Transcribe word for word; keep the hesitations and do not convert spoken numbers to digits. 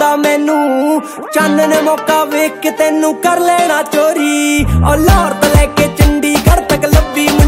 लभदा मैनू चन्न ने मौका वेख के तेनू कर लेना चोरी। और लाहौर तो लैके चंडीगढ़ तक लभी